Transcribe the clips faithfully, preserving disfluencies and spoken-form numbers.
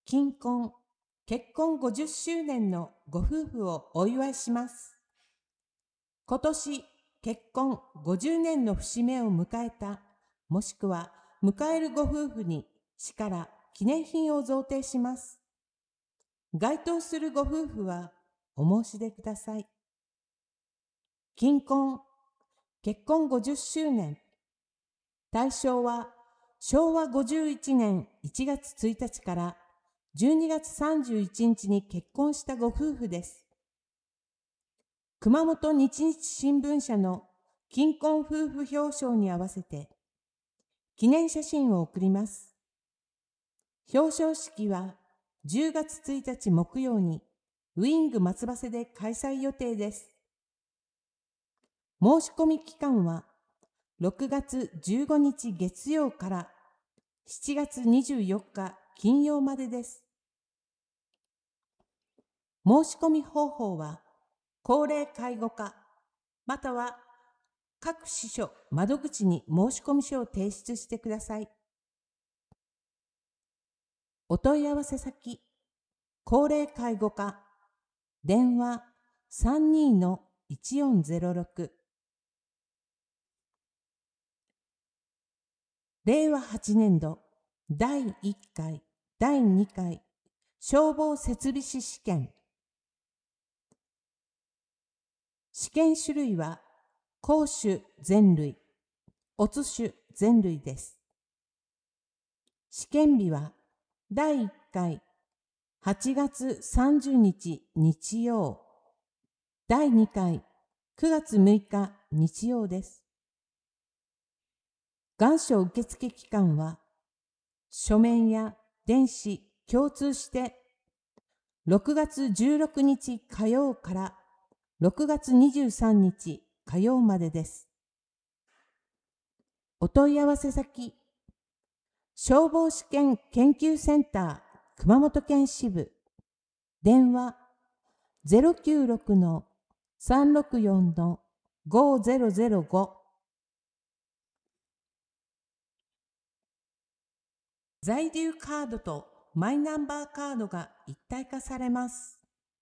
金婚、結婚ごじゅっしゅうねんのご夫婦をお祝いします。今年、結婚ごじゅうねんの節目を迎えた、もしくは迎えるご夫婦に、市から記念品を贈呈します。該当するご夫婦は、お申し出ください。金婚、結婚ごじゅっしゅうねん。対象は、しょうわごじゅういちねんいちがつついたちからじゅうにがつさんじゅういちにちに結婚したご夫婦です。熊本日日新聞社の金婚夫婦表彰に合わせて、記念写真を送ります。表彰式はじゅうがつついたち木曜にウィング松葉瀬で開催予定です。申し込み期間はろくがつじゅうごにち月曜からしちがつにじゅうよっか金曜までです。申し込み方法は、高齢介護課、または各支所窓口に申し込み書を提出してください。お問い合わせ先、高齢介護課、電話 さんにーのいちよんゼロろく。れいわはちねんどだいいっかい、だいにかい消防設備士試験。試験種類は公種全類、乙種全類です。試験日はだいいっかいはちがつさんじゅうにち日曜、だいにかいくがつむいか日曜です。願書受付期間は書面や電子共通してろくがつじゅうろくにち火曜からろくがつにじゅうさんにち火曜までです。お問い合わせ先、消防試験研究センター熊本県支部、電話 ゼロきゅうろくのさんろくよんのごゼロゼロご。在留カードとマイナンバーカードが一体化されます。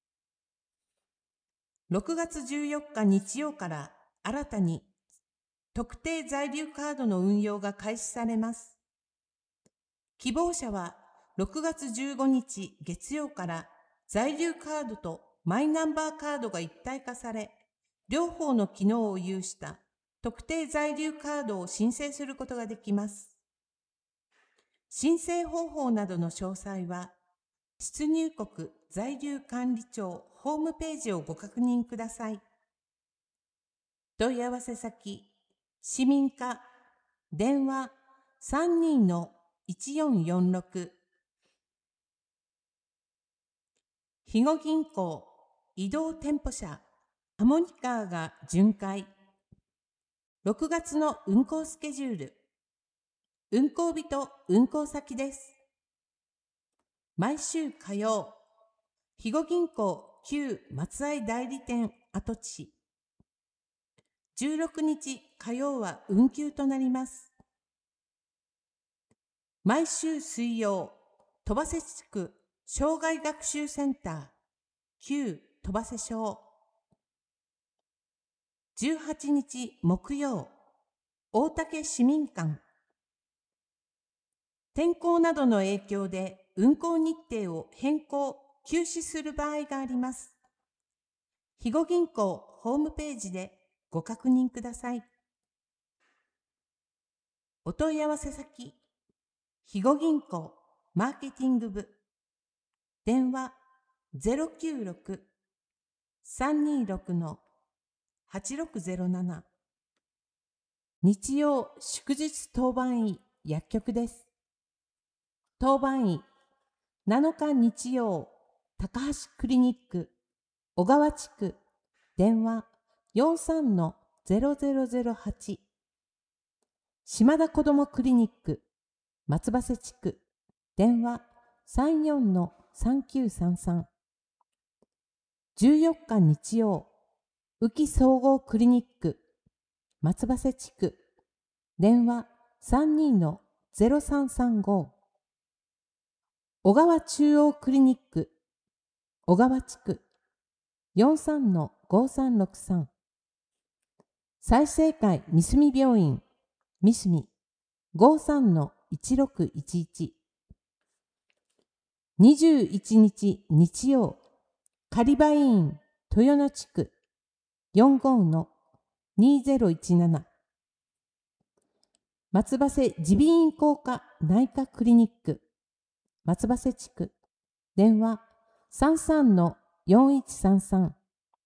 ろくがつじゅうよっか日曜から新たに特定在留カードの運用が開始されます。希望者はろくがつじゅうごにち月曜から在留カードとマイナンバーカードが一体化され、両方の機能を有した特定在留カードを申請することができます。申請方法などの詳細は、出入国在留管理庁ホームページをご確認ください。問い合わせ先、市民課、電話 さんにーのいちよんよんろく。肥後銀行移動店舗車アモニカーが巡回。ろくがつの運行スケジュール。運行日と運行先です。毎週火曜、肥後銀行旧松合代理店跡地。じゅうろくにち火曜は運休となります。毎週水曜、戸馳地区障害学習センター旧戸馳小。じゅうはちにち木曜、大竹市民館。天候などの影響で運行日程を変更・休止する場合があります。肥後銀行ホームページでご確認ください。お問い合わせ先、肥後銀行マーケティング部、電話 ゼロきゅうろく さんにーろくのはちろくゼロなな。日曜祝日当番医薬局です。当番医なのか日曜高橋クリニック小川地区、電話 よんさんのゼロゼロゼロはち。島田子どもクリニック松葉瀬地区、電話 さんよんのさんきゅうさんさん。じゅうよっか日曜、浮総合クリニック松葉瀬地区、電話 さんにーのゼロさんさんご。 小川中央クリニック、小川地区 よんさんのごさんろくさん。済生会三隅病院、三隅 ごさんのいちろくいちいち。にじゅういちにち日曜、狩場医院豊野地区 よんごのにぜろいちなな。松葉瀬耳鼻咽喉科内科クリニック、松葉瀬地区、電話さんさんのよんいちさんさん。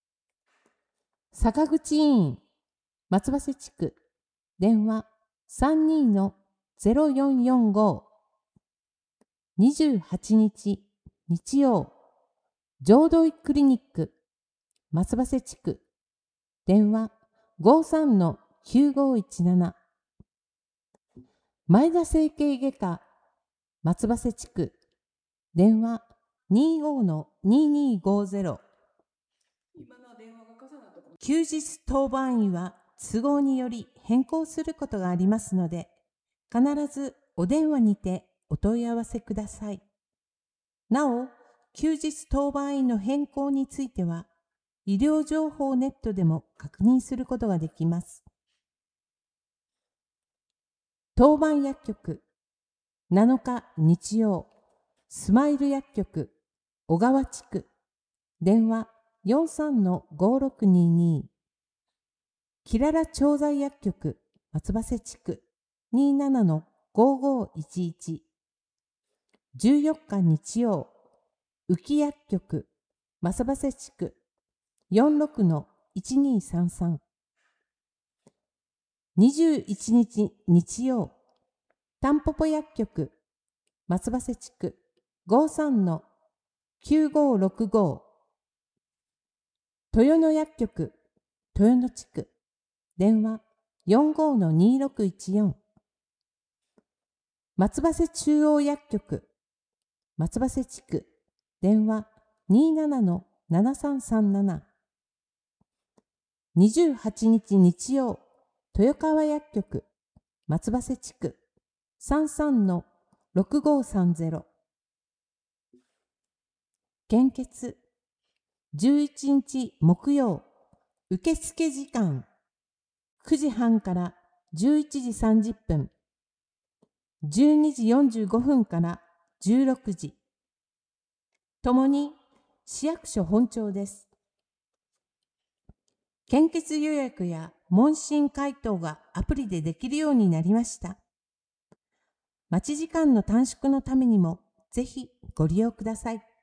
坂口医院、松葉瀬地区、電話さんにのぜろよんよんご。にじゅうはちにち日曜、浄土医クリニック、松葉瀬地区、電話ごさんのきゅうごいちなな。前田整形外科、松葉瀬地区、電話にじゅうごのににごぜろ。休日当番医は都合により変更することがありますので、必ずお電話にてお問い合わせください。なお、休日当番医の変更については、医療情報ネットでも確認することができます。当番薬局、なのか日曜、スマイル薬局、小川地区、電話よんさんのごろくにに。キララ調剤薬局、松葉瀬地区、にじゅうななのごごいちいち。じゅうよっか日曜、浮薬局、松葉瀬地区、よんろくのいちにさんさん。にじゅういちにち日曜、タンポポ薬局、松葉瀬地区、ごさんのきゅうごろくご。豊野薬局、豊野地区、電話よんごのにろくいちよん。松葉瀬中央薬局、松葉瀬地区、電話にじゅうななのななさんさんなな。にじゅうはちにち日曜、豊川薬局、松葉瀬地区、さんさんのろくごさんぜろ。献血、じゅういちにち木曜、受付時間、くじはんからじゅういちじさんじゅっぷん、じゅうにじよんじゅうごふんからじゅうろくじ。ともに市役所本庁です。献血予約や問診回答がアプリでできるようになりました。待ち時間の短縮のためにもぜひご利用ください。